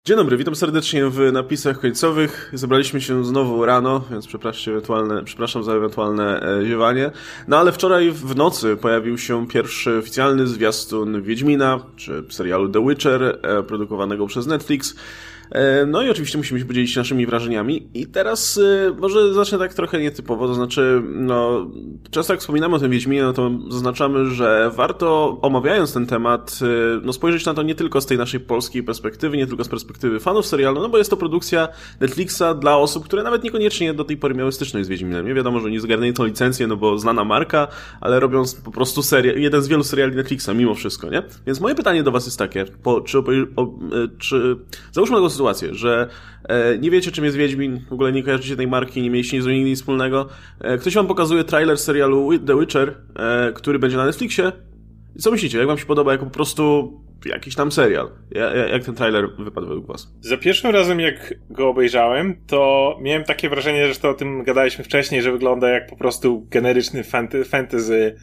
Dzień dobry, witam serdecznie w napisach końcowych. Zebraliśmy się znowu rano, więc przepraszam za ewentualne ziewanie. No ale wczoraj w nocy pojawił się pierwszy oficjalny zwiastun Wiedźmina, czy serialu The Witcher, produkowanego przez Netflix. No i oczywiście musimy się podzielić naszymi wrażeniami. I teraz może zacznę tak trochę nietypowo, to znaczy, no, często jak wspominamy o tym Wiedźminie, no to zaznaczamy, że warto, omawiając ten temat, no spojrzeć na to nie tylko z tej naszej polskiej perspektywy, nie tylko z perspektywy fanów serialu, no bo jest to produkcja Netflixa dla osób, które nawet niekoniecznie do tej pory miały styczność z Wiedźminem. Nie wiadomo, że oni zgarnęli tą licencję, no bo znana marka, ale robiąc po prostu jeden z wielu seriali Netflixa, mimo wszystko, nie? Więc moje pytanie do was jest takie, czy załóżmy taką sytuację, że nie wiecie, czym jest Wiedźmin, w ogóle nie kojarzycie tej marki, nie mieliście nic z nim nic wspólnego. Ktoś wam pokazuje trailer serialu The Witcher, który będzie na Netflixie. I co myślicie? Jak wam się podoba jako po prostu jakiś tam serial? Jak ten trailer wypadł według was? Za pierwszym razem, jak go obejrzałem, to miałem takie wrażenie, że to o tym gadaliśmy wcześniej, że wygląda jak po prostu generyczny fantasy.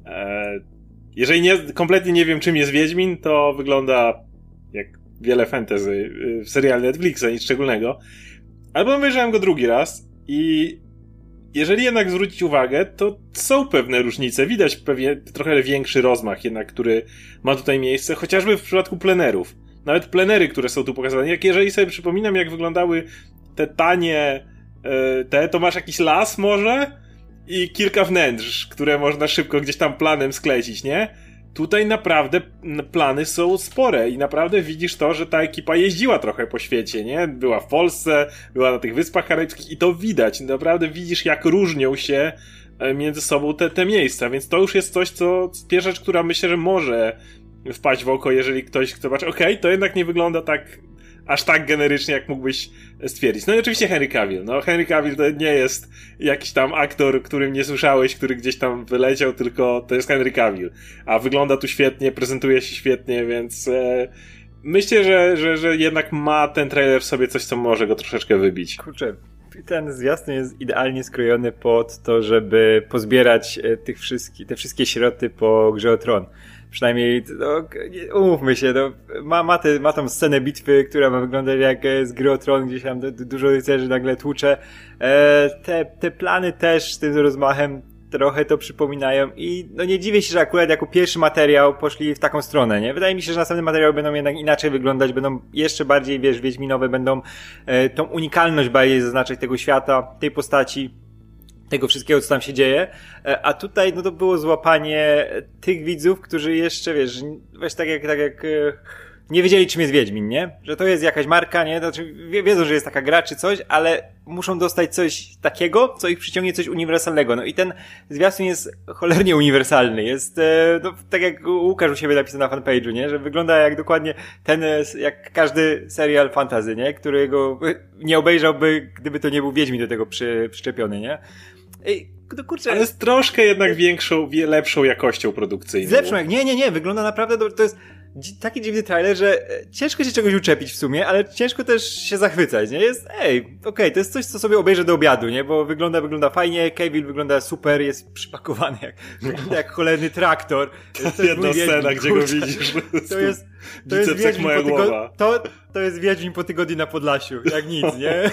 Jeżeli kompletnie nie wiem, czym jest Wiedźmin, to wygląda jak wiele fantasy w serialu Netflixa, nic szczególnego. Albo obejrzałem go drugi raz i jeżeli jednak zwrócić uwagę, to są pewne różnice. Widać pewnie trochę większy rozmach jednak, który ma tutaj miejsce, chociażby w przypadku plenerów. Nawet plenery, które są tu pokazane. Jeżeli sobie przypominam, jak wyglądały te tanie to masz jakiś las może i kilka wnętrz, które można szybko gdzieś tam planem sklecić, nie? Tutaj naprawdę plany są spore i naprawdę widzisz to, że ta ekipa jeździła trochę po świecie, nie? Była w Polsce, była na tych Wyspach Karaibskich i to widać. Naprawdę widzisz, jak różnią się między sobą te miejsca, więc to już jest coś, co pierwsza rzecz, która myślę, że może wpaść w oko, jeżeli ktoś chce zobaczyć, okej, to jednak nie wygląda aż tak generycznie, jak mógłbyś stwierdzić. No i oczywiście Henry Cavill. No Henry Cavill to nie jest jakiś tam aktor, którym nie słyszałeś, który gdzieś tam wyleciał, tylko to jest Henry Cavill. A wygląda tu świetnie, prezentuje się świetnie, więc myślę, że jednak ma ten trailer w sobie coś, co może go troszeczkę wybić. Kurczę, ten zwiastun jest idealnie skrojony pod to, żeby pozbierać te wszystkie środki po Grze o Tron. Przynajmniej, no, umówmy się, no, ma tą scenę bitwy, która ma wyglądać jak z Gry o Tron, gdzieś tam dużo rycerzy nagle tłucze. Te plany też z tym rozmachem trochę to przypominają i no nie dziwię się, że akurat jako pierwszy materiał poszli w taką stronę, nie? Wydaje mi się, że następne materiały będą jednak inaczej wyglądać, będą jeszcze bardziej, wiedźminowe, będą tą unikalność bardziej zaznaczać tego świata, tej postaci, tego wszystkiego, co tam się dzieje, a tutaj, no to było złapanie tych widzów, którzy jeszcze, wiesz tak jak nie wiedzieli, czym jest Wiedźmin, nie? Że to jest jakaś marka, nie? Znaczy, wiedzą, że jest taka gra czy coś, ale muszą dostać coś takiego, co ich przyciągnie, coś uniwersalnego. No i ten zwiastun jest cholernie uniwersalny. Jest, no, tak jak Łukasz u siebie napisał na fanpage'u, nie? Że wygląda jak dokładnie jak każdy serial fantasy, nie? Którego nie obejrzałby, gdyby to nie był Wiedźmin do tego przyczepiony, nie? Ej, no kurczę. Ale z troszkę jednak lepszą jakością produkcyjną. Z lepszą, nie, wygląda naprawdę, to jest taki dziwny trailer, że ciężko się czegoś uczepić w sumie, ale ciężko też się zachwycać, nie? Jest, okej, to jest coś, co sobie obejrzę do obiadu, nie? Bo wygląda fajnie, Cavill wygląda super, jest przypakowany jak cholerny traktor. To jedna scena, gdzie go widzisz. To jest Wiedźmin moja głowa. To jest Wiedźmin po tygodniu na Podlasiu, jak nic, nie?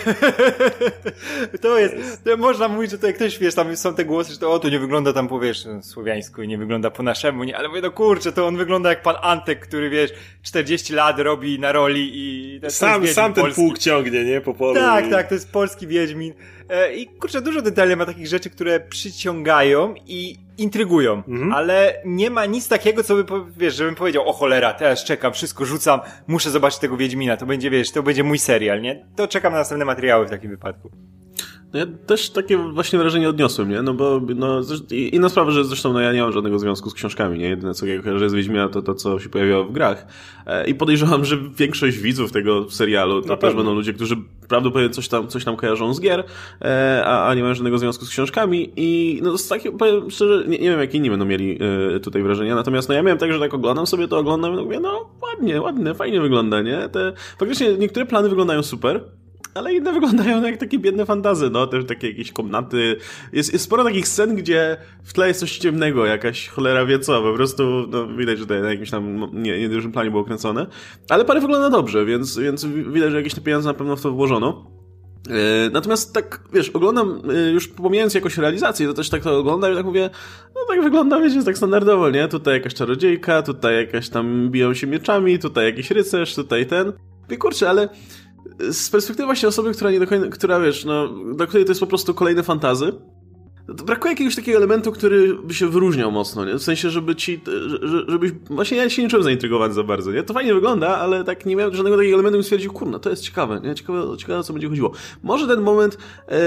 To można mówić, że tutaj ktoś, wiesz, tam są te głosy, że to nie wygląda tam po, wiesz, słowiańsku i nie wygląda po naszemu, nie? Ale mówię, no kurczę, to on wygląda jak pan Antek, który, wiesz, 40 lat robi na roli i... Sam ten pług ciągnie, nie? Po polu. Tak, to jest polski Wiedźmin. I kurczę, dużo detali ma takich rzeczy, które przyciągają i intrygują, ale nie ma nic takiego, co by, wiesz, żebym powiedział, o cholera, teraz czekam, wszystko rzucam, muszę zobaczyć tego Wiedźmina, to będzie, wiesz, to będzie mój serial, nie? To czekam na następne materiały w takim wypadku. No ja też takie właśnie wrażenie odniosłem, nie? No bo, inna sprawa, że zresztą, no ja nie mam żadnego związku z książkami, nie? Jedyne co kojarzę z Wiedźmina to, co się pojawiało w grach. I podejrzewam, że większość widzów tego serialu to też będą ludzie, którzy prawdopodobnie coś tam kojarzą z gier, a nie mają żadnego związku z książkami i no z takiego, powiem szczerze, nie wiem jak inni będą mieli tutaj wrażenia, natomiast no ja miałem tak, że tak oglądam i mówię, no ładnie, fajnie wygląda, nie? Faktycznie niektóre plany wyglądają super. ale inne wyglądają jak takie biedne fantazy, no, też takie jakieś komnaty. Jest sporo takich scen, gdzie w tle jest coś ciemnego, jakaś cholera wie co, po prostu, no, widać, że to na jakimś tam niedużym planie było kręcone, ale parę wygląda dobrze, więc widać, że jakieś te pieniądze na pewno w to włożono. Natomiast tak, wiesz, oglądam, już pomijając jakoś realizację, to też tak to oglądam i tak mówię, no tak wygląda, wiecie, tak standardowo, nie? Tutaj jakaś czarodziejka, tutaj jakaś tam biją się mieczami, tutaj jakiś rycerz, tutaj ten. I kurczę, ale z perspektywy właśnie osoby, która wiesz, no, dla której to jest po prostu kolejne fantazy, to brakuje jakiegoś takiego elementu, który by się wyróżniał mocno, nie? W sensie, żebyś... Właśnie ja się nie czułem zaintrygowany za bardzo, nie? To fajnie wygląda, ale tak nie miałem żadnego takiego elementu, bym stwierdził, kurna, to jest ciekawe, nie? Ciekawe, o co będzie chodziło. Może ten moment...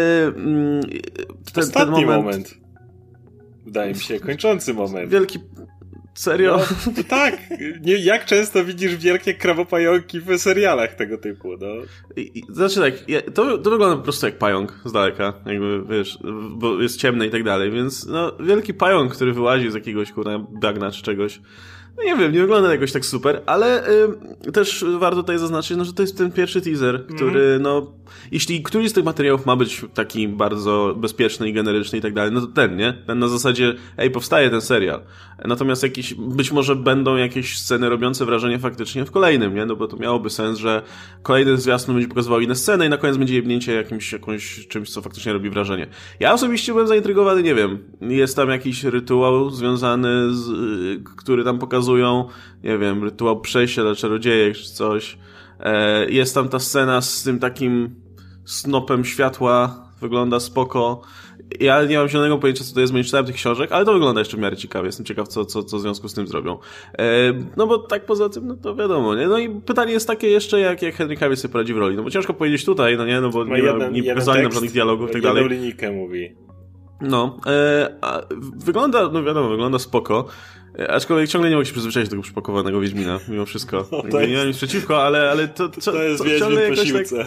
Ostatni moment. Wydaje mi się, kończący moment. Wielki... Serio? No, to tak. Jak często widzisz wielkie krabopająki w serialach tego typu, no. Znaczy tak, to wygląda po prostu jak pająk z daleka, jakby, wiesz, bo jest ciemne i tak dalej, więc no, wielki pająk, który wyłazi z jakiegoś, kurna, bagna czy czegoś. No nie wiem, nie wygląda jakoś tak super, ale też warto tutaj zaznaczyć, no, że to jest ten pierwszy teaser, który, no, jeśli któryś z tych materiałów ma być taki bardzo bezpieczny i generyczny i tak dalej, no to ten, nie? Ten na zasadzie, powstaje ten serial. Natomiast być może będą jakieś sceny robiące wrażenie faktycznie w kolejnym, nie? No bo to miałoby sens, że kolejny zwiastun będzie pokazywał inne sceny i na koniec będzie jebnięcie czymś, co faktycznie robi wrażenie. Ja osobiście byłem zaintrygowany, nie wiem, jest tam jakiś rytuał związany który tam pokazują, nie wiem, rytuał przejścia dla czarodziejek czy coś. Jest tam ta scena z tym takim snopem światła, wygląda spoko. Ja nie mam zielonego pojęcia, co to jest, bo nie czytałem tych książek, ale to wygląda jeszcze w miarę ciekawie. Jestem ciekaw, co w związku z tym zrobią. No bo tak poza tym, no to wiadomo, nie? No i pytanie jest takie jeszcze, jak Henry Cavill sobie poradzi w roli. No bo ciężko powiedzieć tutaj, no nie? No bo nie pokazali nam żadnych dialogów i tak dalej. Jedną linijkę mówi. No, wygląda, no wiadomo, wygląda spoko. Aczkolwiek ciągle nie mogę się przyzwyczaić do tego przypakowanego Wiedźmina, mimo wszystko. No nie mam nic przeciwko, ale to jest Wiedźmin po siłce.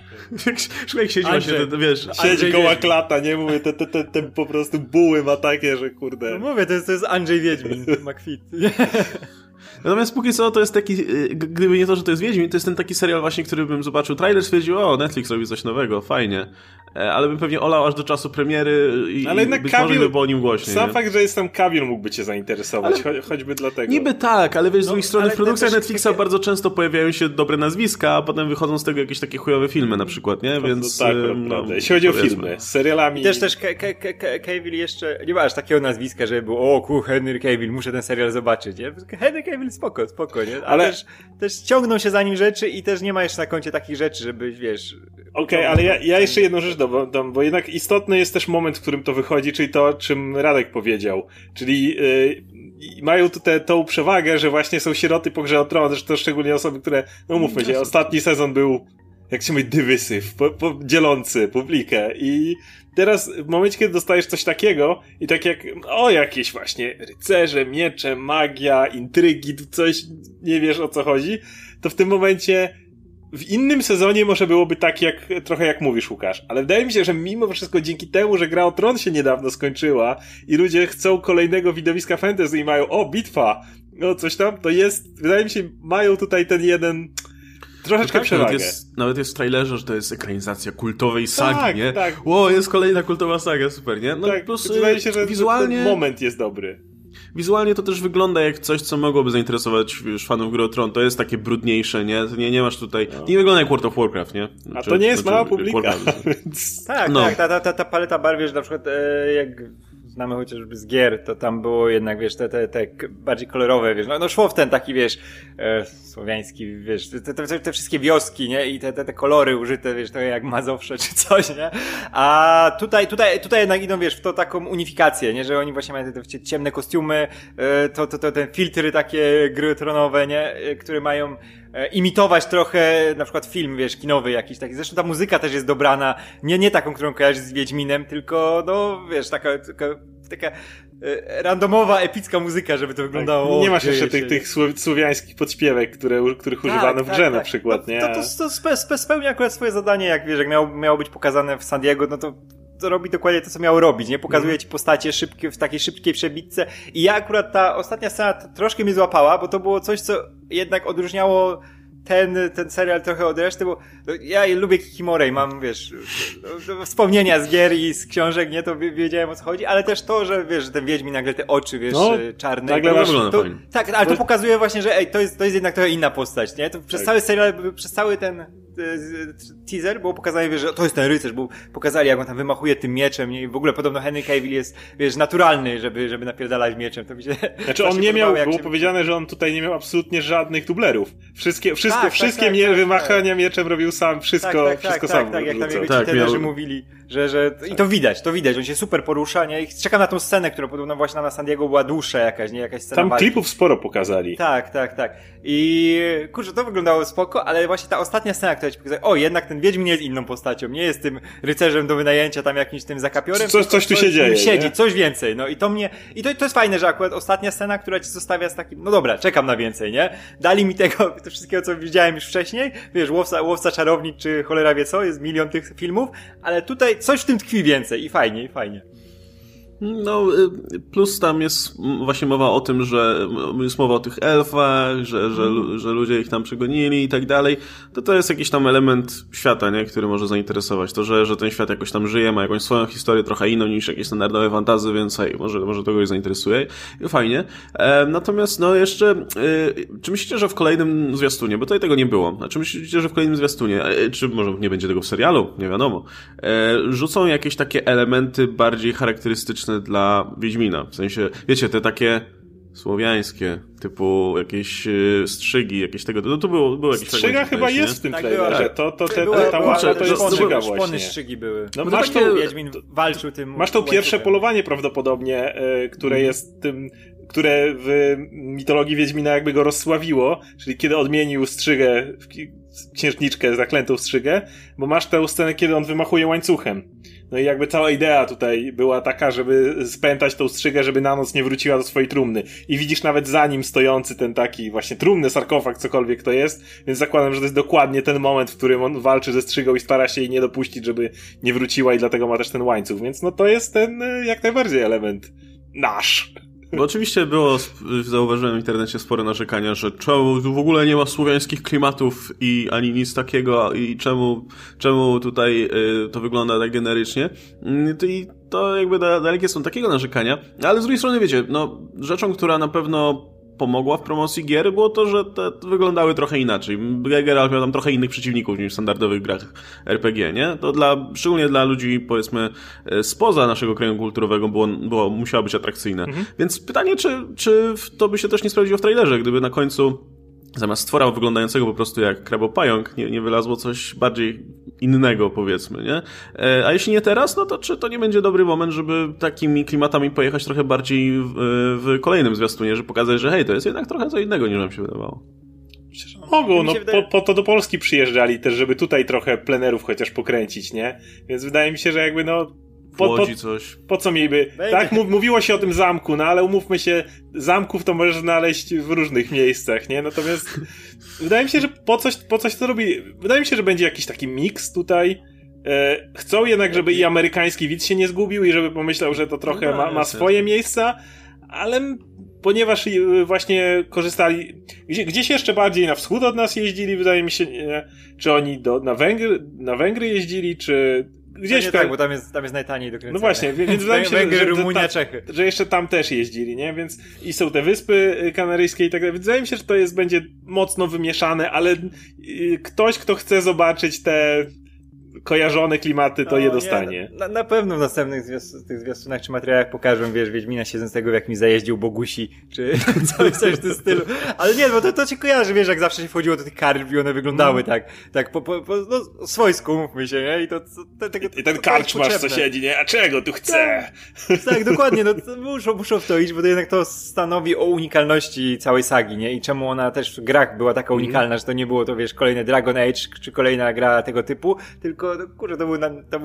Jak siedzi właśnie, wiesz... Siedzi koła klata, nie? Mówię, te po prostu buły ma takie, że kurde... No mówię, to jest Andrzej Wiedźmin, McFit. Natomiast póki co to jest taki, gdyby nie to, że to jest Wiedźmin, to jest ten taki serial właśnie, który bym zobaczył trailer, stwierdził, o, Netflix robi coś nowego, fajnie. Ale bym pewnie olał aż do czasu premiery i być może by było o nim głośniej. Sam fakt, że jest tam Cavill mógłby cię zainteresować, choćby dlatego. Niby tak, ale wiesz, z drugiej strony w produkcjach Netflixa bardzo często pojawiają się dobre nazwiska, a potem wychodzą z tego jakieś takie chujowe filmy na przykład, nie? Więc... Tak, prawda. Jeśli chodzi o filmy, z serialami... Też Cavill jeszcze, nie ma aż takiego nazwiska, żeby było, Henry Cavill, muszę ten serial zobaczyć, nie? Henry Cavill spoko, nie? Ale też ciągną się za nim rzeczy i też nie ma jeszcze na koncie takich rzeczy, żeby, wiesz... Okej, ale ja jeszcze jedną rzecz dodam, bo jednak istotny jest też moment, w którym to wychodzi, czyli to, o czym Radek powiedział. Czyli mają tu tą przewagę, że właśnie są sieroty po Grze o Tron, zresztą szczególnie osoby, które, no mówmy się, ostatni sezon był, jak się mówi, dywysyw, dzielący publikę i teraz w momencie, kiedy dostajesz coś takiego i tak jak, jakieś właśnie rycerze, miecze, magia, intrygi, coś, nie wiesz o co chodzi, to w tym momencie w innym sezonie może byłoby tak, trochę jak mówisz, Łukasz, ale wydaje mi się, że mimo wszystko dzięki temu, że Gra o Tron się niedawno skończyła i ludzie chcą kolejnego widowiska fantasy i mają, bitwa, coś tam, to jest, wydaje mi się, mają tutaj ten jeden troszeczkę przewagę. Nawet jest w trailerze, że to jest ekranizacja kultowej sagi, nie? Tak. Jest kolejna kultowa saga, super, nie? No tak, plus wydaje mi się, że wizualnie... ten moment jest dobry. Wizualnie to też wygląda jak coś, co mogłoby zainteresować już fanów Gry o Tron. To jest takie brudniejsze, nie? Nie masz tutaj... Nie wygląda jak World of Warcraft, nie? A to nie jest mała publika. Więc... Tak, ta paleta barw, wiesz, na przykład jak znamy chociażby z gier, to tam było jednak, wiesz, te bardziej kolorowe, wiesz, no szło w ten taki, wiesz, słowiański, wiesz, te wszystkie wioski, nie? I te kolory użyte, wiesz, to jak Mazowsze czy coś, nie? A tutaj jednak idą, wiesz, w to taką unifikację, nie? Że oni właśnie mają te ciemne kostiumy, to te filtry takie Gry tronowe, nie? Które mają imitować trochę, na przykład film, wiesz, kinowy jakiś taki. Zresztą ta muzyka też jest dobrana, nie taką, którą kojarzysz z Wiedźminem, tylko, no, wiesz, taka randomowa, epicka muzyka, żeby to wyglądało. Tak, nie masz jeszcze tych słowiańskich podśpiewek, których używano w grze na przykład, nie? To spełnia akurat swoje zadanie, jak wiesz, jak miało być pokazane w San Diego, no to robi dokładnie to, co miało robić, nie? Pokazuje ci postacie w takiej szybkiej przebitce i ja akurat ta ostatnia scena troszkę mnie złapała, bo to było coś, co jednak odróżniało ten serial trochę od reszty, bo ja lubię Kikimorę i mam, wiesz, wspomnienia z gier i z książek, nie, to wiedziałem o co chodzi, ale też to, że wiesz, że ten Wiedźmin nagle te oczy, wiesz, czarne. Nagle tak, ale to pokazuje właśnie, że to jest jednak trochę inna postać, nie? To przez cały serial, przez cały ten teaser było pokazane, wiesz, że to jest ten rycerz, bo pokazali, jak on tam wymachuje tym mieczem, nie? I w ogóle podobno Henry Cavill jest, wiesz, naturalny, żeby napierdalać mieczem. To mi się znaczy on nie miał, było powiedziane, że on tutaj nie miał absolutnie żadnych dublerów. Wszystkie wymachania mieczem robił sam, wszystko sam. Tak, jak tam jego ci trenerzy mówili, że i to widać, on się super porusza, nie? I czekam na tą scenę, która podobno właśnie na San Diego była dłuższa jakaś, nie? Jakaś scena tam walki. klipów sporo pokazali. Tak. I kurczę, to wyglądało spoko, ale właśnie ta ostatnia scena, która ci pokazuje, jednak ten Wiedźmin jest inną postacią, nie jest tym rycerzem do wynajęcia tam jakimś tym zakapiorem. Coś tu się dzieje. Siedzi, nie? coś więcej, no i to mnie, i to jest fajne, że akurat ostatnia scena, która ci zostawia z takim, no dobra, czekam na więcej, nie? Dali mi to wszystkiego, co widziałem już wcześniej, wiesz, łowca czarownik, czy cholera wie co, jest milion tych filmów, ale tutaj coś w tym tkwi więcej i fajnie. No, plus tam jest właśnie mowa o tym, że jest mowa o tych elfach, że ludzie ich tam przegonili i tak dalej. To jest jakiś tam element świata, nie? Który może zainteresować. To, że ten świat jakoś tam żyje, ma jakąś swoją historię trochę inną niż jakieś standardowe fantasy, więc hej, może to kogoś zainteresuje. I fajnie. Natomiast, no jeszcze, czy myślicie, że w kolejnym zwiastunie, bo tutaj tego nie było, a czy myślicie, że w kolejnym zwiastunie, czy może nie będzie tego w serialu, nie wiadomo, rzucą jakieś takie elementy bardziej charakterystyczne dla Wiedźmina. W sensie, wiecie, te takie słowiańskie, typu jakieś strzygi, jakieś tego, to było jakieś strzyga chyba jest w tym trailerze. To jest strzyga właśnie. Strzygi były. No masz to, Wiedźmin walczył tym. Masz to pierwsze polowanie prawdopodobnie, które jest tym, które w mitologii Wiedźmina jakby go rozsławiło, czyli kiedy odmienił strzygę, księżniczkę, zaklętą strzygę, bo masz tę scenę, kiedy on wymachuje łańcuchem. No i jakby cała idea tutaj była taka, żeby spętać tą strzygę, żeby na noc nie wróciła do swojej trumny. I widzisz nawet za nim stojący ten taki właśnie trumny, sarkofag, cokolwiek to jest, więc zakładam, że to jest dokładnie ten moment, w którym on walczy ze strzygą i stara się jej nie dopuścić, żeby nie wróciła i dlatego ma też ten łańcuch. Więc no to jest ten jak najbardziej element nasz. Bo oczywiście zauważyłem w internecie spore narzekania, że czemu tu w ogóle nie ma słowiańskich klimatów i ani nic takiego i czemu tutaj to wygląda tak generycznie. I to jakby dalekie są takiego narzekania, ale z drugiej strony wiecie, no rzeczą, która na pewno pomogła w promocji gier było to, że te wyglądały trochę inaczej. Geralt miał tam trochę innych przeciwników niż w standardowych grach RPG, nie? To szczególnie dla ludzi, powiedzmy, spoza naszego kręgu kulturowego musiało być atrakcyjne. Więc pytanie, czy to by się też nie sprawdziło w trailerze, gdyby na końcu zamiast stwora wyglądającego po prostu jak krabopająk, nie wylazło coś bardziej innego, powiedzmy, nie? A jeśli nie teraz, no to czy to nie będzie dobry moment, żeby takimi klimatami pojechać trochę bardziej w kolejnym zwiastunie, żeby pokazać, że hej, to jest jednak trochę co innego, niż nam się wydawało. Mogą, no po to do Polski przyjeżdżali też, żeby tutaj trochę plenerów chociaż pokręcić, nie? Więc wydaje mi się, że jakby po co mieliby... Tak, mówiło się o tym zamku, no ale umówmy się, zamków to możesz znaleźć w różnych miejscach, nie? Natomiast wydaje mi się, że po coś to robi... Wydaje mi się, że będzie jakiś taki miks tutaj. Chcą jednak, żeby i amerykański widz się nie zgubił i żeby pomyślał, że to trochę ma swoje miejsca, ale ponieważ właśnie korzystali... Gdzieś jeszcze bardziej na wschód od nas jeździli, wydaje mi się, czy oni na Węgry jeździli, czy... Gdzieś tak, bo tam jest najtaniej do kręcenia. No właśnie, więc wydaje mi się, Węgry, Rumunia, Czechy. Że jeszcze tam też jeździli, nie? Więc i są te wyspy kanaryjskie i tak dalej. Wydaje mi się, że to będzie mocno wymieszane, ale ktoś, kto chce zobaczyć te kojarzone klimaty, to je dostanie. Na pewno w następnych tych zwiastunach czy materiałach pokażą, wiesz, Wiedźmina siedzącego w jakimś zajeździe u Bogusi, czy coś w tym stylu. Ale nie, bo to cię kojarzy, wiesz, jak zawsze się wchodziło do tych karczm i one wyglądały tak no, swojsku, mówmy się, nie? I ten karczmarz, co siedzi, nie? A czego tu chce? Tak, dokładnie, no muszą w to iść, bo to jednak to stanowi o unikalności całej sagi, nie? I czemu ona też w grach była taka unikalna, że to nie było to, wiesz, kolejne Dragon Age, czy kolejna gra tego typu, tylko no, kurczę, to był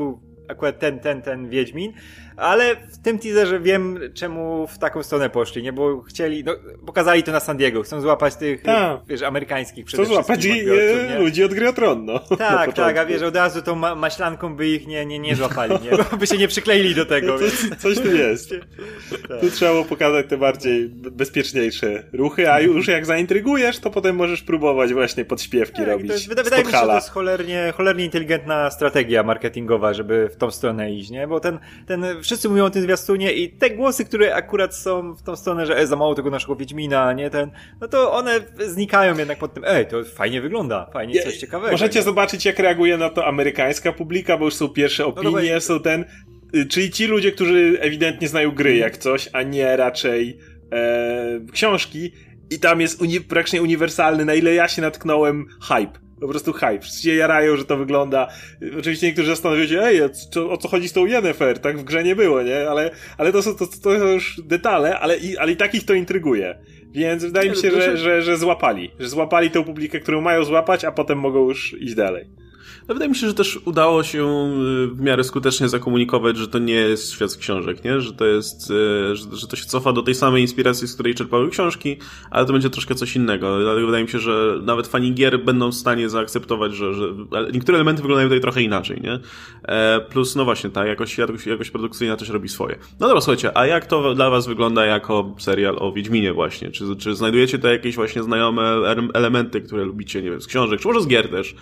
akurat ten Wiedźmin, ale w tym teaserze wiem, czemu w taką stronę poszli, nie? Bo chcieli, pokazali to na San Diego, chcą złapać tych, wiesz, amerykańskich przede wszystkim. Chcą złapać ludzi od Gry o Tron, no. Tak, a wiesz, od razu tą maślanką by ich nie złapali, nie? Bo by się nie przykleili do tego. Coś tu jest. Tak. Tu trzeba było pokazać te bardziej bezpieczniejsze ruchy, a już jak zaintrygujesz, to potem możesz próbować właśnie podśpiewki robić. Wydaje mi się, że to jest cholernie inteligentna strategia marketingowa, żeby w tą stronę iść, nie? Bo wszyscy mówią o tym zwiastunie i te głosy, które akurat są w tą stronę, że za mało tego naszego Wiedźmina, nie? No to one znikają jednak pod tym, to fajnie wygląda, fajnie coś ciekawego. Możecie zobaczyć, jak reaguje na to amerykańska publika, bo już są pierwsze opinie, są czyli ci ludzie, którzy ewidentnie znają gry jak coś, a nie raczej książki i tam jest praktycznie uniwersalny, na ile ja się natknąłem, hype. Po prostu hype. Wszyscy się jarają, że to wygląda. Oczywiście niektórzy zastanawiają się, o co chodzi z tą Yennefer? Tak w grze nie było, nie? Ale to są już detale, ale i tak ich to intryguje. Więc wydaje mi się, że złapali tę publikę, którą mają złapać, a potem mogą już iść dalej. No wydaje mi się, że też udało się w miarę skutecznie zakomunikować, że to nie jest świat z książek, nie? Że to jest, że to się cofa do tej samej inspiracji, z której czerpały książki, ale to będzie troszkę coś innego. Dlatego wydaje mi się, że nawet fani gier będą w stanie zaakceptować, że niektóre elementy wyglądają tutaj trochę inaczej, nie? Plus, no właśnie, ta jakość produkcyjna też robi swoje. No dobra, słuchajcie, a jak to dla was wygląda jako serial o Wiedźminie właśnie? Czy znajdujecie te jakieś właśnie znajome elementy, które lubicie, nie wiem, z książek, czy może z gier też?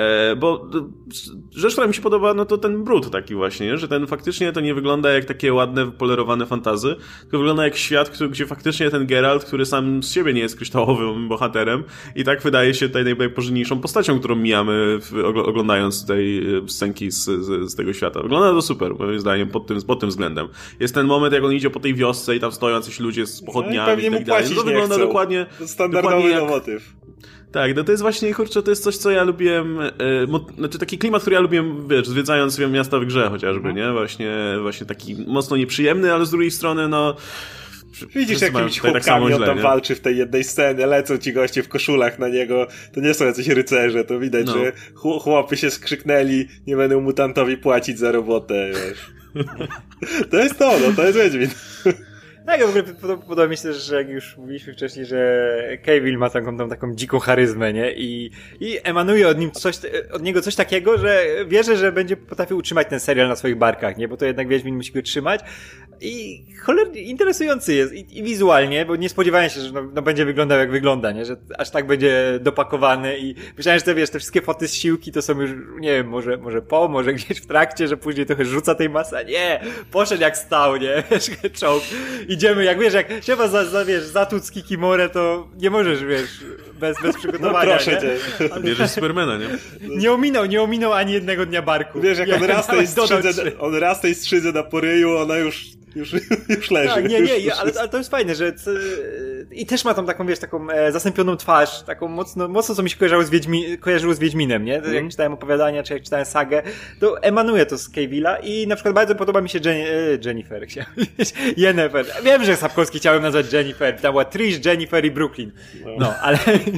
Bo rzecz, która mi się podoba, no to ten brud taki właśnie, że faktycznie to nie wygląda jak takie ładne, polerowane fantazy, tylko wygląda jak świat, gdzie faktycznie ten Geralt, który sam z siebie nie jest kryształowym bohaterem i tak wydaje się tutaj najpożynniejszą postacią, którą mijamy oglądając tej scenki z tego świata. Wygląda to super, moim zdaniem, pod tym względem. Jest ten moment, jak on idzie po tej wiosce i tam stoją jacyś ludzie z pochodniami i tak dalej. To wygląda dokładnie... Standardowy motyw. Tak, no to jest właśnie, kurczę, to jest coś, co ja lubiłem, znaczy taki klimat, który ja lubiłem, wiesz, zwiedzając miasta w grze chociażby, nie? Właśnie taki mocno nieprzyjemny, ale z drugiej strony, no... Widzisz, jakimiś chłopkami on tam walczy w tej jednej scenie, lecą ci goście w koszulach na niego, to nie są jacyś rycerze, to widać, że chłopy się skrzyknęli, nie będą mutantowi płacić za robotę, wiesz. To jest Wiedźmin. Tak, w ogóle podoba mi się, że jak już mówiliśmy wcześniej, że Cavill ma taką dziką charyzmę, nie? I emanuje od niego coś takiego, że wierzę, że będzie potrafił utrzymać ten serial na swoich barkach, nie? Bo to jednak Wiedźmin musi go trzymać. I cholernie interesujący jest i wizualnie, bo nie spodziewałem się, że będzie wyglądał jak wygląda, nie? Że aż tak będzie dopakowany i myślałem, że te wszystkie foty z siłki to są już, nie wiem, może gdzieś w trakcie, że później trochę rzuca tej masy, a nie, poszedł jak stał, nie? Wiesz, czołg. Idziemy, jak trzeba zatłuc Kikimorę, to nie możesz, bez przygotowania. No proszę cię. Bierzesz Supermana, nie? Nie ominął ani jednego dnia barku. Wiesz, jak on raz tej skrzydze na poryju, ona już leży. Tak, ale to jest fajne, że i też ma tam taką, taką zasępioną twarz, taką mocno co mi się kojarzyło z Wiedźminem, nie? Jak czytałem opowiadania, czy jak czytałem sagę, to emanuje to z Cavilla i na przykład bardzo podoba mi się Jennifer, chciałem powiedzieć, Yennefer. Wiem, że Sapkowski chciałem nazwać Jennifer, tam była Trish, Jennifer i Brooklyn. No, ale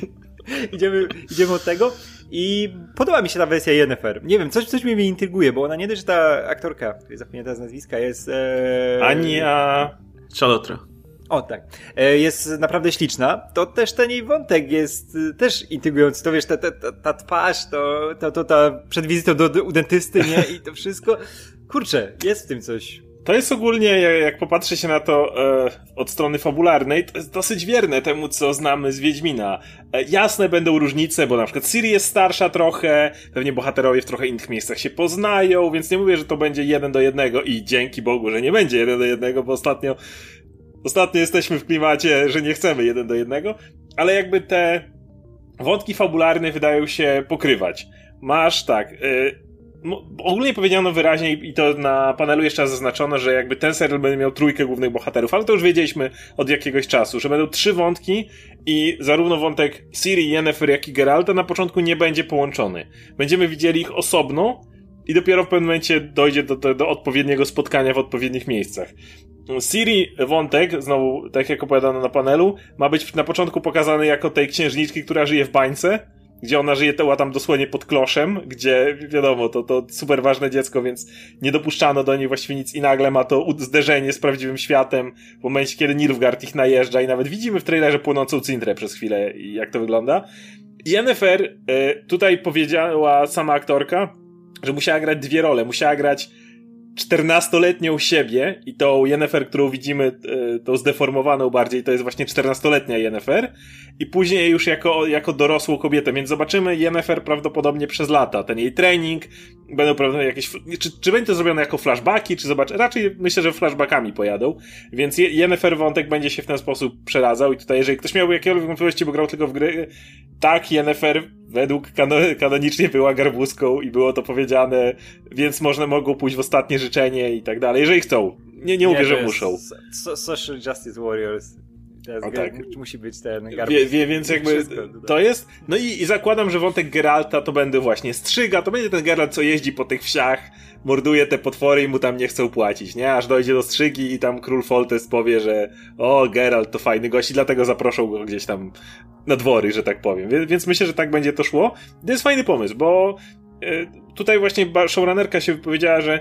idziemy od tego. I podoba mi się ta wersja Yennefer. Nie wiem, coś mnie intryguje, bo ona nie dość, że ta aktorka, której zapomniałem teraz nazwiska, jest... Ania... Chalotra. O, tak. Jest naprawdę śliczna. To też ten jej wątek jest też intrygujący. To wiesz, ta twarz, ta przed wizytą u dentysty, nie? I to wszystko. Kurczę, jest w tym coś. To jest ogólnie, jak popatrzy się na to od strony fabularnej, to jest dosyć wierne temu, co znamy z Wiedźmina. Jasne będą różnice, bo na przykład Ciri jest starsza trochę, pewnie bohaterowie w trochę innych miejscach się poznają, więc nie mówię, że to będzie 1:1 i dzięki Bogu, że nie będzie 1:1, bo ostatnio jesteśmy w klimacie, że nie chcemy 1:1, ale jakby te wątki fabularne wydają się pokrywać. Masz tak... ogólnie powiedziano wyraźnie i to na panelu jeszcze raz zaznaczono, że jakby ten serial będzie miał 3 głównych bohaterów, ale to już wiedzieliśmy od jakiegoś czasu, że będą 3 wątki i zarówno wątek Ciri, Yennefer, jak i Geralta na początku nie będzie połączony. Będziemy widzieli ich osobno i dopiero w pewnym momencie dojdzie do odpowiedniego spotkania w odpowiednich miejscach. Ciri wątek, znowu tak jak opowiadano na panelu, ma być na początku pokazany jako tej księżniczki, która żyje w bańce gdzie ona żyje tam dosłownie pod kloszem, gdzie wiadomo, to super ważne dziecko, więc nie dopuszczano do niej właściwie nic i nagle ma to zderzenie z prawdziwym światem w momencie, kiedy Nilfgaard ich najeżdża i nawet widzimy w trailerze płonącą Cintrę przez chwilę, jak to wygląda. Yennefer tutaj powiedziała sama aktorka, że musiała grać 2 role. Musiała grać 14-letnią siebie i tą Yennefer, którą widzimy, tą zdeformowaną bardziej, to jest właśnie 14-letnia Yennefer i później już jako dorosłą kobietę, więc zobaczymy Yennefer prawdopodobnie przez lata. Ten jej trening, będą prawdopodobnie jakieś... Czy będzie to zrobione jako flashbacki, czy raczej myślę, że flashbackami pojadą, więc Yennefer wątek będzie się w ten sposób przeradzał i tutaj, jeżeli ktoś miałby jakiekolwiek wątpliwości, bo grał tylko w gry, tak, Yennefer według kanonicznie była garbuską i było to powiedziane, więc mogą pójść w ostatnie życzenie i tak dalej, jeżeli chcą. Nie mówię, że muszą. Social Justice Warriors. Tak. Musi być ten garbus. Więc jakby to jest. No i zakładam, że wątek Geralta to będę właśnie strzyga, to będzie ten Geralt, co jeździ po tych wsiach, morduje te potwory i mu tam nie chcą płacić, nie? Aż dojdzie do strzygi i tam król Foltest powie, że Geralt to fajny gość i dlatego zaproszą go gdzieś tam na dwory, że tak powiem. Więc myślę, że tak będzie to szło. To jest fajny pomysł, bo tutaj właśnie showrunnerka się wypowiedziała, że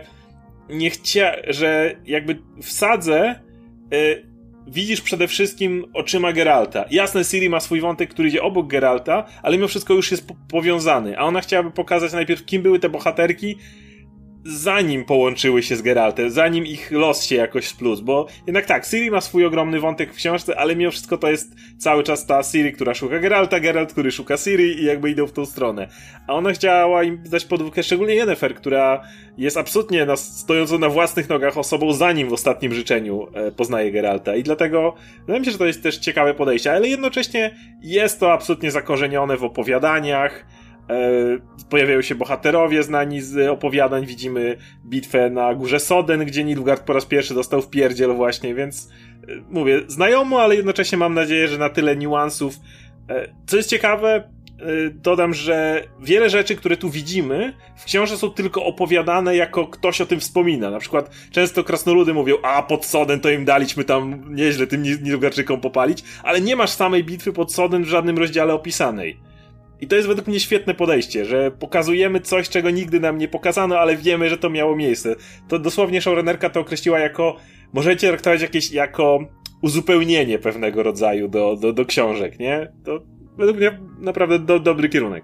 że jakby w sadze widzisz przede wszystkim oczyma Geralta. Jasne, Ciri ma swój wątek, który idzie obok Geralta, ale mimo wszystko już jest powiązany. A ona chciałaby pokazać najpierw, kim były te bohaterki, zanim połączyły się z Geraltem, zanim ich los się jakoś splótł, bo jednak tak, Ciri ma swój ogromny wątek w książce, ale mimo wszystko to jest cały czas ta Ciri, która szuka Geralta, Geralt, który szuka Ciri i jakby idą w tą stronę. A ona chciała im dać podwójkę, szczególnie Yennefer, która jest absolutnie stojącą na własnych nogach osobą, zanim w ostatnim życzeniu poznaje Geralta i dlatego wydaje mi się, że to jest też ciekawe podejście, ale jednocześnie jest to absolutnie zakorzenione w opowiadaniach. Pojawiają się bohaterowie znani z opowiadań, widzimy bitwę na górze Soden, gdzie Nilfgaard po raz pierwszy dostał wpierdziel właśnie, więc mówię, znajomo, ale jednocześnie mam nadzieję, że na tyle niuansów. Co jest ciekawe, dodam, że wiele rzeczy, które tu widzimy w książce są tylko opowiadane, jako ktoś o tym wspomina. Na przykład często krasnoludy mówią, pod Soden to im daliśmy tam nieźle tym Nilfgaardczykom popalić, ale nie masz samej bitwy pod Soden w żadnym rozdziale opisanej. I to jest według mnie świetne podejście, że pokazujemy coś, czego nigdy nam nie pokazano, ale wiemy, że to miało miejsce. To dosłownie showrunnerka to określiła jako, możecie traktować jako uzupełnienie pewnego rodzaju do książek, nie? To według mnie naprawdę dobry kierunek.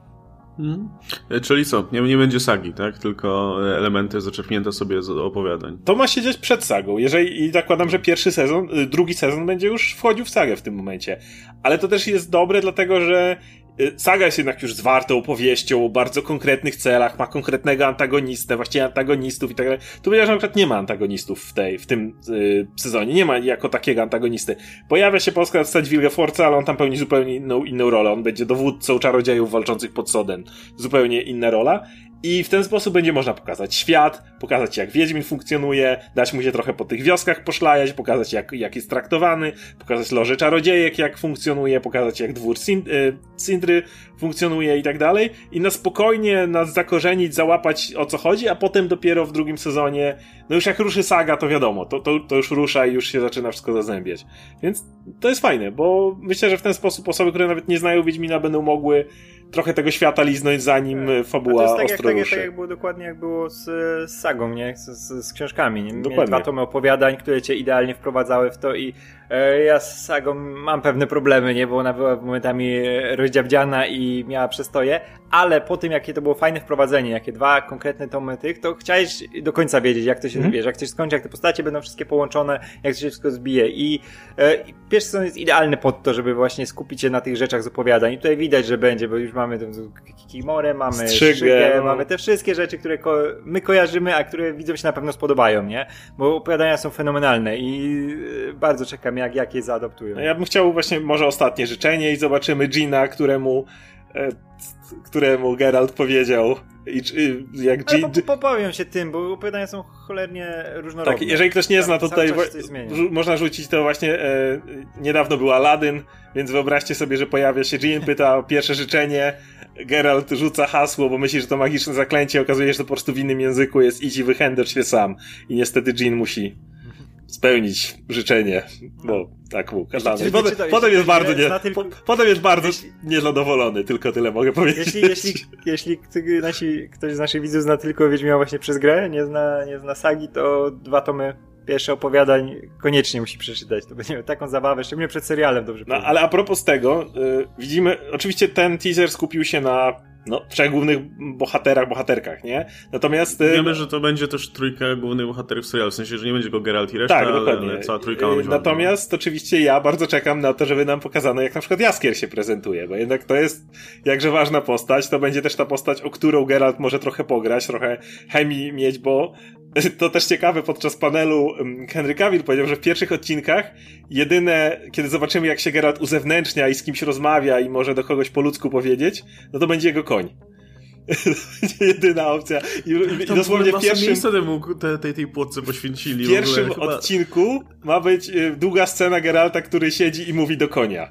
Czyli co? Nie będzie sagi, tak? Tylko elementy zaczerpnięte sobie z opowiadań. To ma się dziać przed sagą. I zakładam, że drugi sezon będzie już wchodził w sagę w tym momencie. Ale to też jest dobre, dlatego że saga jest jednak już zwartą opowieścią o bardzo konkretnych celach, ma konkretnego antagonistę, właściwie antagonistów i tak dalej. Tu powiedział, że na przykład nie ma antagonistów w tym sezonie, nie ma jako takiego antagonisty. Pojawia się postać Wilgefortza, ale on tam pełni zupełnie inną rolę. On będzie dowódcą czarodziejów walczących pod Soden. Zupełnie inna rola. I w ten sposób będzie można pokazać świat, pokazać jak Wiedźmin funkcjonuje, dać mu się trochę po tych wioskach poszlajać, pokazać jak jest traktowany, pokazać loże czarodziejek jak funkcjonuje, pokazać jak dwór Sindry funkcjonuje i tak dalej. I na spokojnie nas zakorzenić, załapać o co chodzi, a potem dopiero w drugim sezonie, no już jak ruszy saga, to wiadomo, to już rusza i już się zaczyna wszystko zazębiać. Więc to jest fajne, bo myślę, że w ten sposób osoby, które nawet nie znają Wiedźmina, będą mogły trochę tego świata liznąć, zanim fabuła ostro ruszy. Tak jak było dokładnie jak było z sagą, nie? Z książkami. Nie? Dokładnie. 2 tomy opowiadań, które cię idealnie wprowadzały w to i ja z sagą mam pewne problemy, nie? Bo ona była momentami rozdziabdziana i miała przestoje, ale po tym jakie to było fajne wprowadzenie, jakie 2 konkretne tomy tych, to chciałeś do końca wiedzieć, jak to się jak coś skończy, jak te postacie będą wszystkie połączone, jak to się wszystko zbije i pierwszy sezon jest idealny pod to, żeby właśnie skupić się na tych rzeczach z opowiadań i tutaj widać, że będzie, bo już mamy Kimorę, mamy Strzygę, mamy te wszystkie rzeczy, które my kojarzymy, a które widzom się na pewno spodobają, nie? Bo opowiadania są fenomenalne i bardzo czekam, jak je zaadoptują. No ja bym chciał właśnie może ostatnie życzenie i zobaczymy Gina, któremu Geralt powiedział jak Gin... Pobawią się tym, bo opowiadania są cholernie różnorodne. Tak, jeżeli ktoś nie zna, to tutaj można rzucić to właśnie niedawno był Aladdin, więc wyobraźcie sobie, że pojawia się Gin, pyta o pierwsze życzenie, Geralt rzuca hasło, bo myśli, że to magiczne zaklęcie, okazuje się, że to po prostu w innym języku jest idź i wychędzasz się sam. I niestety Gin musi spełnić życzenie, bo tak mu kazano. Potem jest bardzo niezadowolony, tylko tyle mogę powiedzieć. Jeśli ktoś z naszych widzów zna tylko Wiedźmina właśnie przez grę, nie zna sagi, to 2 tomy pierwsze opowiadań koniecznie musi przeczytać. To będzie taką zabawę, szczególnie przed serialem, dobrze powiem. Ale a propos tego, widzimy, oczywiście ten teaser skupił się na 3 głównych bohaterkach, nie? Natomiast... Wiemy, że to będzie też 3 głównych bohaterów serialu, w sensie, że nie będzie go Geralt i reszta, tak, dokładnie. ale cała 3 ma być Natomiast oczywiście ja bardzo czekam na to, żeby nam pokazano, jak na przykład Jaskier się prezentuje, bo jednak to jest jakże ważna postać, to będzie też ta postać, o którą Geralt może trochę pograć, trochę chemii mieć, bo to też ciekawe, podczas panelu Henry Cavill powiedział, że w pierwszych odcinkach jedyne, kiedy zobaczymy, jak się Geralt uzewnętrznia i z kimś rozmawia i może do kogoś po ludzku powiedzieć, no to będzie jego koń. To będzie jedyna opcja. I dosłownie w pierwszym... miejsca tej płotce poświęcili. W pierwszym odcinku ma być długa scena Geralta, który siedzi i mówi do konia.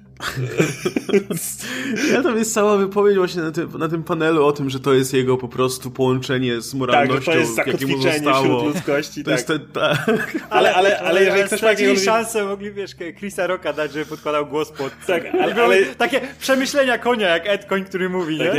Tam jest cała wypowiedź właśnie na tym panelu o tym, że to jest jego po prostu połączenie z moralnością, tak, to jest zakotwiczenie wśród ludzkości. To tak. jest ale jeżeli ktoś ma jakiegoś... szansę, mogli, Chrisa Rocka dać, żeby podkładał głos pod... Tak, ale takie przemyślenia konia, jak Ed Koń, który mówi, nie?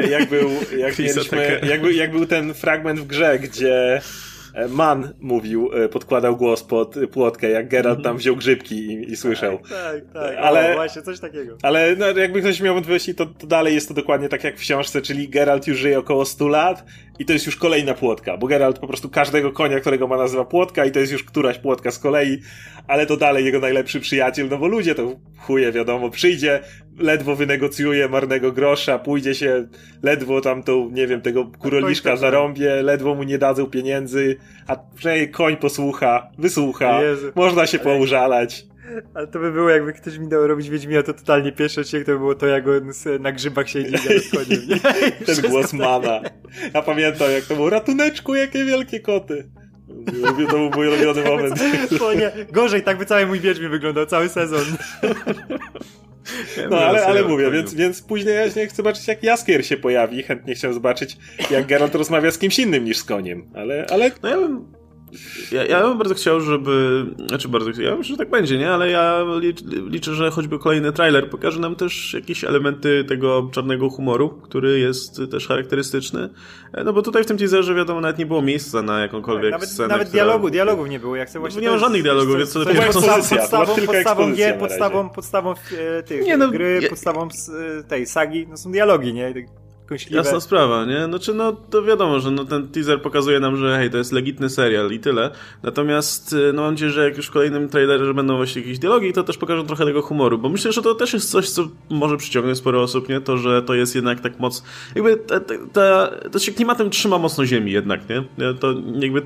Jak był ten fragment w grze, gdzie Man mówił, podkładał głos pod płotkę, jak Geralt tam wziął grzybki i słyszał. Tak. Ale właśnie coś takiego. Ale jakby ktoś miał wątpliwości, to dalej jest to dokładnie tak jak w książce, czyli Geralt już żyje około 100 lat i to jest już kolejna płotka, bo Geralt po prostu każdego konia, którego ma, nazywa płotka i to jest już któraś płotka z kolei, ale to dalej jego najlepszy przyjaciel, no bo ludzie to chuje, wiadomo, przyjdzie, ledwo wynegocjuje marnego grosza, pójdzie się ledwo tam tą, nie wiem, tego kuroliszka zarąbie, ledwo mu nie dadzą pieniędzy, a przynajmniej koń wysłucha, można się poużalać. Ale to by było, jakby ktoś mi dał robić Wiedźmina, to totalnie pierwszy odcinek to by było to, jak on na grzybach siedzi z koniem. Ten głos Mana. Ja pamiętam, jak to było, ratuneczku, jakie wielkie koty. To był mój ulubiony moment. Gorzej, tak by cały mój Wiedźmin wyglądał, cały sezon. No, ale mówię, więc później ja chcę zobaczyć, jak Jaskier się pojawi. Chętnie chciałem zobaczyć, jak Geralt rozmawia z kimś innym niż z koniem. Ale... No ja bym bardzo chciał, żeby... ja myślę, że tak będzie, nie? Ale ja liczę, że choćby kolejny trailer pokaże nam też jakieś elementy tego czarnego humoru, który jest też charakterystyczny. No bo tutaj w tym teaserze, wiadomo, nawet nie było miejsca na jakąkolwiek scenę. Nawet dialogów nie było. Jak sobie właśnie nie ma żadnych dialogów, więc to dopiero podstawą tych gry, podstawą tej sagi, no są dialogi, nie? Jasna sprawa, nie? Znaczy, to wiadomo, że ten teaser pokazuje nam, że hej, to jest legitny serial i tyle. Natomiast, mam nadzieję, że jak już w kolejnym trailerze będą właśnie jakieś dialogi, to też pokażą trochę tego humoru, bo myślę, że to też jest coś, co może przyciągnąć sporo osób, nie? To, że to jest jednak tak mocno... Jakby to się klimatem trzyma mocno ziemi jednak, nie? To jakby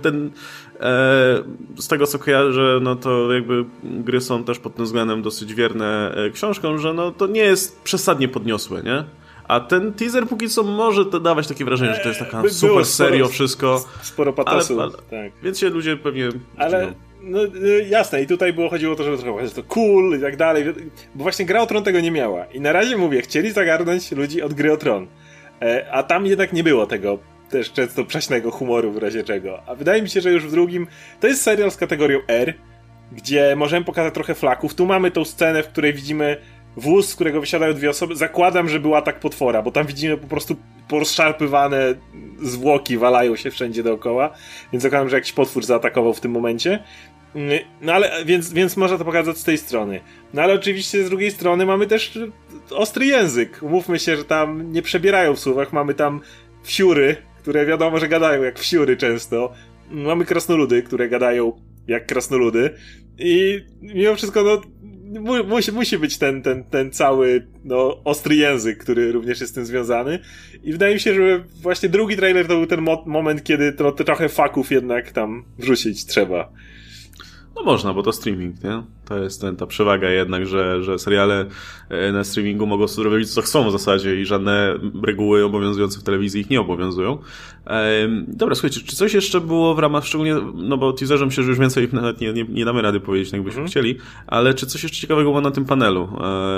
z tego, co kojarzę, no to jakby gry są też pod tym względem dosyć wierne książkom, że to nie jest przesadnie podniosłe, nie? A ten teaser póki co może dawać takie wrażenie, że to jest taka super serio wszystko. Sporo patosu. Tak. Więc się ludzie pewnie... Ale jasne, i tutaj chodziło o to, żeby trochę to cool i tak dalej, bo właśnie Gra o Tron tego nie miała. I na razie mówię, chcieli zagarnąć ludzi od Gry o Tron. A tam jednak nie było tego też często prześnego humoru w razie czego. A wydaje mi się, że już w drugim to jest serial z kategorią R, gdzie możemy pokazać trochę flaków. Tu mamy tą scenę, w której widzimy wóz, z którego wysiadają 2 osoby. Zakładam, że był atak potwora, bo tam widzimy po prostu porozszarpywane zwłoki, walają się wszędzie dookoła, więc zakładam, że jakiś potwór zaatakował w tym momencie. No ale, więc można to pokazać z tej strony. No ale oczywiście z drugiej strony mamy też ostry język. Umówmy się, że tam nie przebierają w słowach. Mamy tam wsiury, które wiadomo, że gadają jak wsiury często. Mamy krasnoludy, które gadają jak krasnoludy. I mimo wszystko, musi być ten cały ostry język, który również jest z tym związany. I wydaje mi się, że właśnie drugi trailer to był ten moment, kiedy trochę faków jednak tam wrzucić trzeba. No można, bo to streaming, nie? To jest ta przewaga jednak, że seriale na streamingu mogą sobie robić co chcą w zasadzie i żadne reguły obowiązujące w telewizji ich nie obowiązują. Dobra, słuchajcie, czy coś jeszcze było w ramach, szczególnie, no bo teaserze myślę, że już więcej nawet nie damy rady powiedzieć, jakbyśmy chcieli, ale czy coś jeszcze ciekawego było na tym panelu?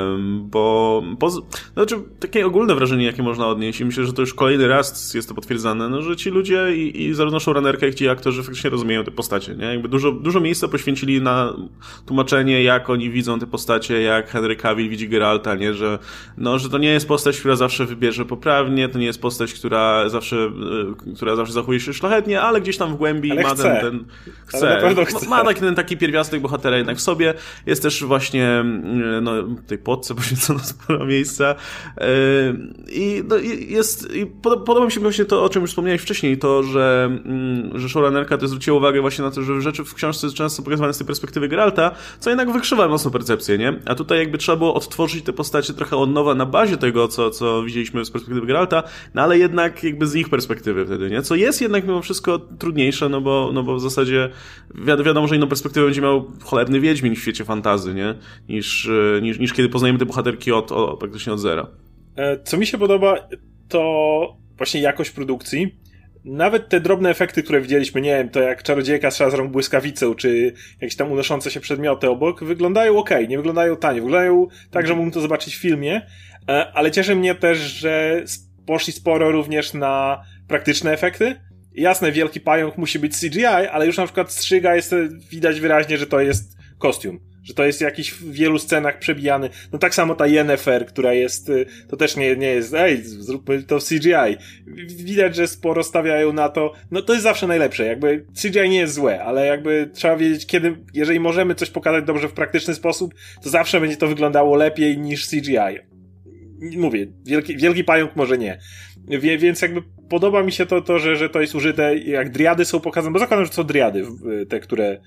Znaczy, takie ogólne wrażenie, jakie można odnieść i myślę, że to już kolejny raz jest to potwierdzane, no, że ci ludzie i zarówno showrunnerka, jak i ci aktorzy faktycznie rozumieją te postacie, nie? Jakby dużo miejsca poświęcili na tłumaczenie, jak oni widzą te postacie, jak Henry Cavill widzi Geralta, nie? Że to nie jest postać, która zawsze wybierze poprawnie, to nie jest postać, która zawsze zachowuje się szlachetnie, ale gdzieś tam w głębi ale ma ten chce. Ma taki pierwiastek bohatera jednak w sobie. Jest też właśnie tej podce poświęcono sporo miejsca. Podoba mi się właśnie to, o czym już wspomniałeś wcześniej, to, że showrunnerka też zwróciła uwagę właśnie na to, że rzeczy w książce często pokazywane z tej perspektywy Geralta, co jednak wykrzywa mocno percepcję, nie? A tutaj jakby trzeba było odtworzyć te postacie trochę od nowa na bazie tego, co widzieliśmy z perspektywy Geralta, no ale jednak jakby z ich perspektywy wtedy, nie? Co jest jednak mimo wszystko trudniejsze, no bo w zasadzie wiadomo, że inną perspektywę będzie miał cholerny Wiedźmin w świecie fantasy, nie? Niż kiedy poznajemy te bohaterki praktycznie od zera. Co mi się podoba, to właśnie jakość produkcji. Nawet te drobne efekty, które widzieliśmy, nie wiem, to jak czarodziejka strzela z rąk błyskawicą, czy jakieś tam unoszące się przedmioty obok, wyglądają okej, nie wyglądają tanie, wyglądają tak, że mógłbym to zobaczyć w filmie, ale cieszy mnie też, że poszli sporo również na praktyczne efekty. Jasne, wielki pająk musi być CGI, ale już na przykład strzyga widać wyraźnie, że to jest kostium. Że to jest jakiś w wielu scenach przebijany. No tak samo ta Yennefer, która jest, to też nie jest, zróbmy to w CGI. Widać, że sporo stawiają na to. No to jest zawsze najlepsze. Jakby CGI nie jest złe, ale jakby trzeba wiedzieć, jeżeli możemy coś pokazać dobrze w praktyczny sposób, to zawsze będzie to wyglądało lepiej niż CGI. Mówię, wielki pająk może nie. Więc jakby podoba mi się to, że to jest użyte, jak driady są pokazane, bo zakładam, że to są driady, te, które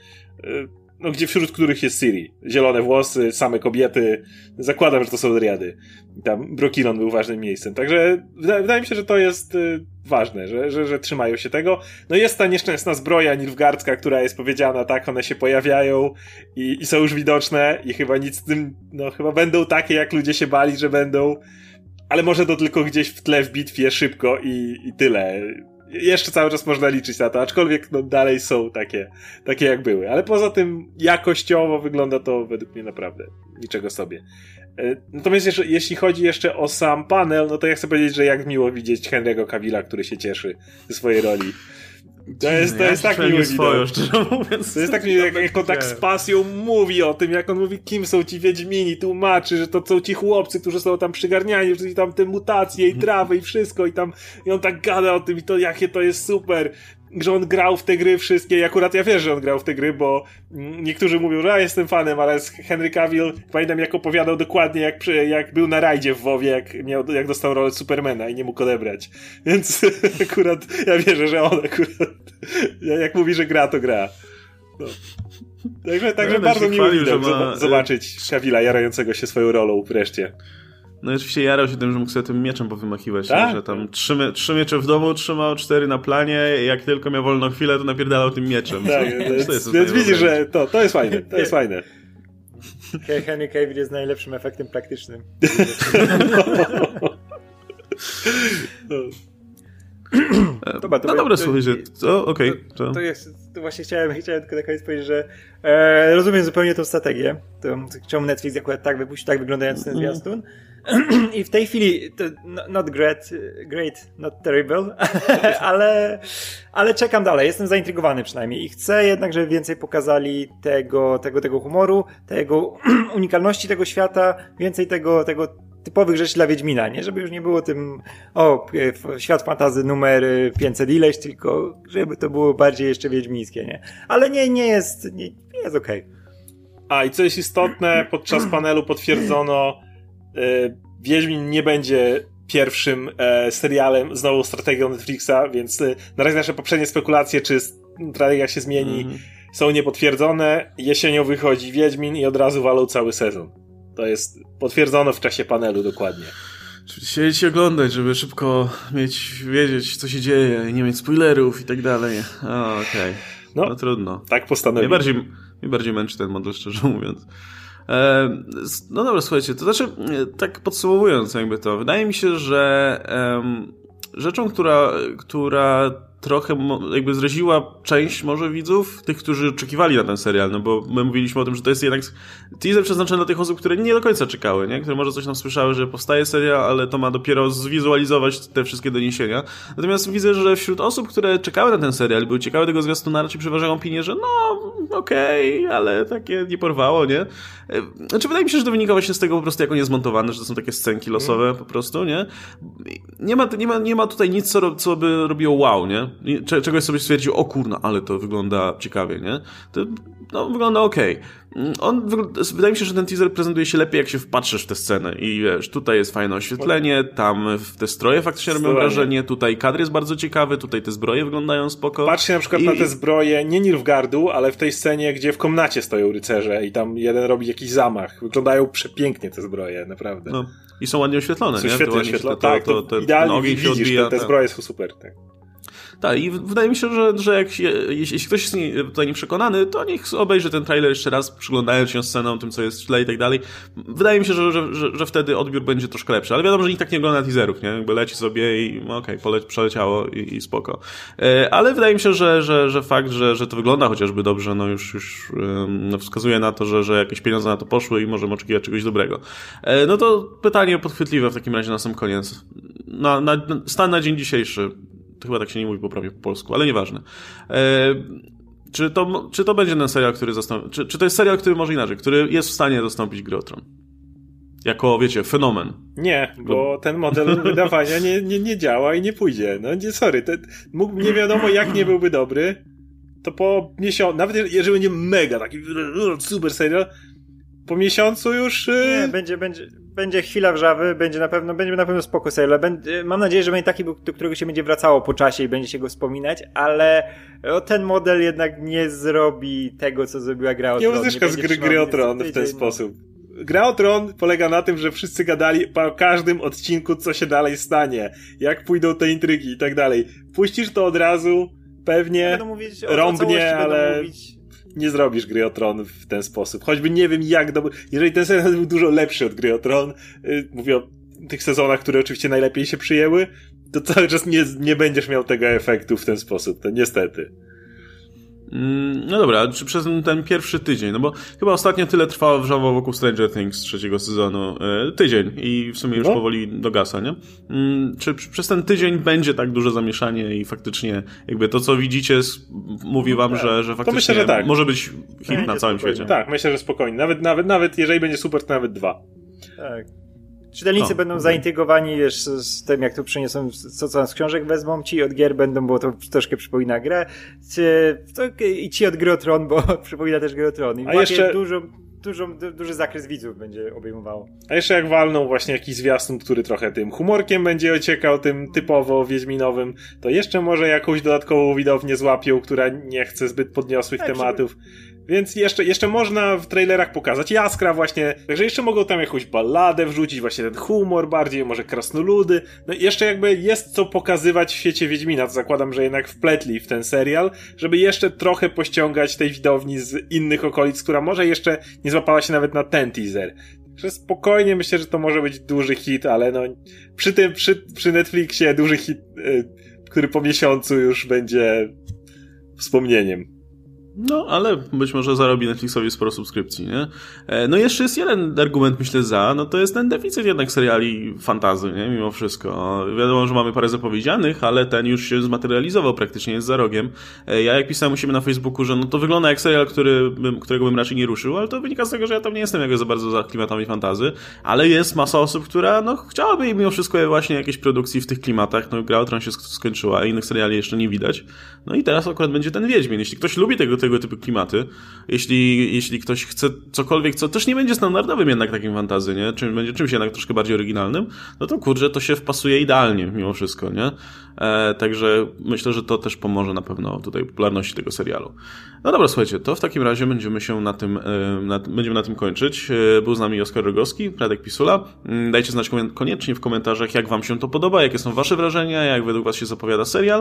gdzie wśród których jest Ciri. Zielone włosy, same kobiety. Zakładam, że to są driady. Tam Brokilon był ważnym miejscem. Także wydaje mi się, że to jest ważne, że trzymają się tego. No jest ta nieszczęsna zbroja nilfgaardzka, która jest powiedziana, tak, one się pojawiają i są już widoczne i chyba nic z tym, chyba będą takie, jak ludzie się bali, że będą. Ale może to tylko gdzieś w tle w bitwie szybko i tyle. Jeszcze cały czas można liczyć na to, aczkolwiek dalej są takie jak były. Ale poza tym jakościowo wygląda to według mnie naprawdę niczego sobie. Natomiast jeśli chodzi jeszcze o sam panel, no to ja chcę powiedzieć, że jak miło widzieć Henry'ego Cavilla, który się cieszy ze swojej roli. To jest tak miły widok. Szczerze mówiąc. To jest tak miły, jak on tak z pasją mówi o tym, jak on mówi, kim są ci Wiedźmini, tłumaczy, że to są ci chłopcy, którzy są tam przygarniani, czyli tam te mutacje i trawy i wszystko i on tak gada o tym i to jakie to jest super, że on grał w te gry wszystkie i akurat ja wiesz, że on grał w te gry, bo niektórzy mówią, że ja jestem fanem, ale Henry Cavill, pamiętam jak opowiadał dokładnie jak był na rajdzie w WoWie, jak dostał rolę Supermana i nie mógł odebrać. Więc akurat ja wierzę, że on akurat jak mówi, że gra, to gra. No. Także bardzo miło zobaczyć Cavilla jarającego się swoją rolą wreszcie. No i oczywiście jarał się tym, że mógł sobie tym mieczem powymachiwać, tak? Że tam 3 miecze w domu trzymał, 4 na planie, jak tylko miał wolną chwilę, to napierdalał tym mieczem. Tak, więc widzisz, że to jest fajne, to jest fajne. Henry Cavill jest najlepszym efektem praktycznym. Dobra, słuchajcie, okej. To właśnie chciałem tylko na koniec powiedzieć, że rozumiem zupełnie tą strategię. Czemu Netflix akurat tak wypuścił, tak wyglądający ten zwiastun. I w tej chwili to not great, not terrible, ale czekam dalej. Jestem zaintrygowany przynajmniej i chcę jednak, żeby więcej pokazali tego humoru, tego unikalności tego świata, więcej tego typowych rzeczy dla Wiedźmina, nie? Żeby już nie było tym świat fantasy numer 500 ileś, tylko żeby to było bardziej jeszcze wiedźmińskie, nie? Ale nie jest okej. A i co jest istotne, podczas panelu potwierdzono, Wiedźmin nie będzie pierwszym serialem z nową strategią Netflixa, więc na razie nasze poprzednie spekulacje, czy strategia się zmieni, są niepotwierdzone. Jesienią wychodzi Wiedźmin i od razu walą cały sezon. To jest potwierdzono w czasie panelu dokładnie. Czyli siedzieć i oglądać, żeby szybko wiedzieć, co się dzieje i nie mieć spoilerów i tak dalej. Okej. No trudno. Tak postanowiłem. Mnie bardziej męczy ten model, szczerze mówiąc. No dobra, słuchajcie, to znaczy, tak podsumowując jakby to, wydaje mi się, że rzeczą, która trochę jakby zraziła część może widzów, tych, którzy oczekiwali na ten serial, no bo my mówiliśmy o tym, że to jest jednak teaser przeznaczony dla tych osób, które nie do końca czekały, nie? Które może coś tam słyszały, że powstaje serial, ale to ma dopiero zwizualizować te wszystkie doniesienia. Natomiast widzę, że wśród osób, które czekały na ten serial, były ciekawe tego zwiastuna, raczej przeważają opinię, że no, okej, ale takie nie porwało, nie? Znaczy, wydaje mi się, że to wynika właśnie z tego po prostu, jak on jest zmontowany, że to są takie scenki losowe po prostu, nie? Nie ma tutaj nic, co by robiło wow, nie? Czegoś sobie stwierdził, o kurna, ale to wygląda ciekawie, nie? To no, wygląda okej. Wydaje mi się, że ten teaser prezentuje się lepiej, jak się wpatrzysz w tę scenę i wiesz, tutaj jest fajne oświetlenie, tam te stroje faktycznie robią wrażenie, tutaj kadr jest bardzo ciekawy, tutaj te zbroje wyglądają spoko. Patrzcie na przykład na te zbroje, nie Nilfgaardu, ale w tej scenie, gdzie w komnacie stoją rycerze i tam jeden robi jakiś zamach. Wyglądają przepięknie te zbroje, naprawdę. No. I są ładnie oświetlone, są nie? świetnie oświetlone, tak, to idealnie widzisz, te zbroje są super, tak. Tak, i wydaje mi się, że jeśli ktoś jest tutaj nieprzekonany, to niech obejrzy ten trailer jeszcze raz, przyglądając się sceną, tym, co jest w tle i tak dalej. Wydaje mi się, że wtedy odbiór będzie troszkę lepszy. Ale wiadomo, że nikt tak nie ogląda teaserów, nie? Jakby leci sobie i okej, przeleciało i spoko. Ale wydaje mi się, że fakt, że to wygląda chociażby dobrze, no już wskazuje na to, że jakieś pieniądze na to poszły i możemy oczekiwać czegoś dobrego. No to pytanie podchwytliwe w takim razie na sam koniec. Stan na dzień dzisiejszy. To chyba tak się nie mówi poprawnie po polsku, ale nieważne. Czy to będzie ten serial, który zastąpi... Czy to jest serial, który może inaczej, który jest w stanie zastąpić Grę o Tron? Jako, wiecie, fenomen. Nie, bo ten model wydawania nie działa i nie pójdzie. No nie, sorry, nie wiadomo jak nie byłby dobry, to po miesiącu, nawet jeżeli będzie mega taki super serial, po miesiącu już... Nie, będzie chwila wrzawy, będzie na pewno spoko serial. Mam nadzieję, że będzie taki, do którego się będzie wracało po czasie i będzie się go wspominać, ale ten model jednak nie zrobi tego, co zrobiła Gra o Tron. Nie uzyska z Gry o Tron w ten sposób. Gra o Tron polega na tym, że wszyscy gadali po każdym odcinku, co się dalej stanie, jak pójdą te intrygi i tak dalej. Puścisz to od razu, pewnie rąbnie, ale... Nie zrobisz Gry o Tron w ten sposób. Choćby nie wiem jak dobry... Jeżeli ten serial był dużo lepszy od Gry o Tron, mówię o tych sezonach, które oczywiście najlepiej się przyjęły, to cały czas nie będziesz miał tego efektu w ten sposób. To niestety. No dobra, czy przez ten pierwszy tydzień, no bo chyba ostatnio tyle trwało wrzawa wokół Stranger Things z 3. sezonu. Tydzień i w sumie już powoli dogasa, nie? Czy przez ten tydzień będzie tak duże zamieszanie i faktycznie jakby to, co widzicie, mówi wam, że faktycznie to myślę, że tak. Może być hit na całym świecie. Tak, myślę, że spokojnie. Nawet jeżeli będzie super, to nawet 2. Tak. Czytelnicy będą zaintrygowani, wiesz, z tym, jak tu przyniosą, co z książek wezmą, ci od gier będą, bo to troszkę przypomina grę, i ci od Gry o Tron, bo przypomina też Gry o Tron. I jeszcze duży zakres widzów będzie obejmowało. A jeszcze jak walną właśnie jakiś zwiastun, który trochę tym humorkiem będzie ociekał, tym typowo wiedźminowym, to jeszcze może jakąś dodatkową widownię złapią, która nie chce zbyt podniosłych tematów. Więc jeszcze można w trailerach pokazać Jaskra właśnie, także jeszcze mogą tam jakąś balladę wrzucić, właśnie ten humor bardziej, może krasnoludy. No jeszcze jakby jest co pokazywać w świecie Wiedźmina, to zakładam, że jednak wpletli w ten serial, żeby jeszcze trochę pościągać tej widowni z innych okolic, która może jeszcze nie złapała się nawet na ten teaser. Także spokojnie myślę, że to może być duży hit, ale no przy Netflixie duży hit, który po miesiącu już będzie wspomnieniem. No, ale być może zarobi Netflixowi sporo subskrypcji, nie? No jeszcze jest jeden argument, myślę, no to jest ten deficyt jednak seriali fantasy, nie? Mimo wszystko. Wiadomo, że mamy parę zapowiedzianych, ale ten już się zmaterializował praktycznie, jest za rogiem. Ja jak pisałem u siebie na Facebooku, że no to wygląda jak serial, którego bym raczej nie ruszył, ale to wynika z tego, że ja tam nie jestem jakoś za bardzo za klimatami fantasy, ale jest masa osób, która no chciałaby mimo wszystko właśnie jakiejś produkcji w tych klimatach. No Gra o Tron się skończyła, a innych seriali jeszcze nie widać. No i teraz akurat będzie ten Wiedźmin. Jeśli ktoś lubi tego typu klimaty, jeśli ktoś chce cokolwiek, co też nie będzie standardowym jednak takim fantasy, nie? Będzie czymś jednak troszkę bardziej oryginalnym, no to kurczę, to się wpasuje idealnie mimo wszystko, nie? Także myślę, że to też pomoże na pewno tutaj popularności tego serialu. No dobra, słuchajcie, to w takim razie będziemy się na tym kończyć. Był z nami Oskar Rogowski, Radek Pisula. Dajcie znać koniecznie w komentarzach, jak wam się to podoba, jakie są wasze wrażenia, jak według was się zapowiada serial.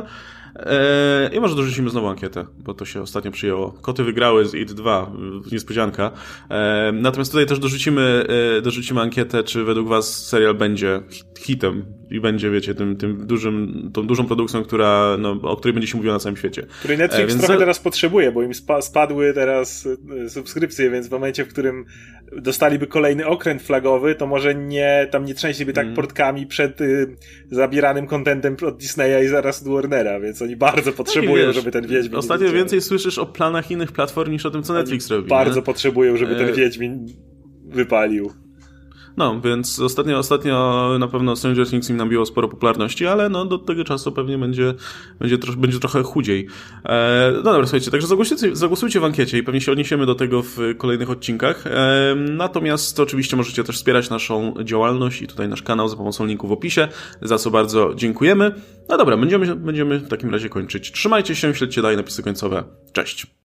I może dorzucimy znowu ankietę, bo to się ostatnio przyjęło. Koty wygrały z IT 2, niespodzianka. Natomiast tutaj też dorzucimy ankietę, czy według was serial będzie hitem i będzie, wiecie, tą dużą produkcją, o której będzie się mówiło na całym świecie. Której Netflix trochę teraz potrzebuje, bo im spadły teraz subskrypcje, więc w momencie, w którym dostaliby kolejny okręt flagowy, to może tam nie trzęsieliby tak portkami przed zabieranym contentem od Disneya i zaraz od Warnera, więc oni bardzo potrzebują, żeby ten Wiedźmin... Ostatnio więcej słyszysz o planach innych platform niż o tym, co Netflix robi. Bardzo potrzebują, żeby ten Wiedźmin wypalił. No, więc ostatnio na pewno Stranger Things im nabiło sporo popularności, ale do tego czasu pewnie będzie trochę chudziej. No dobra, słuchajcie, także zagłosujcie w ankiecie i pewnie się odniesiemy do tego w kolejnych odcinkach. Natomiast oczywiście możecie też wspierać naszą działalność i tutaj nasz kanał za pomocą linku w opisie, za co bardzo dziękujemy. No dobra, będziemy w takim razie kończyć. Trzymajcie się, śledźcie dalej napisy końcowe. Cześć!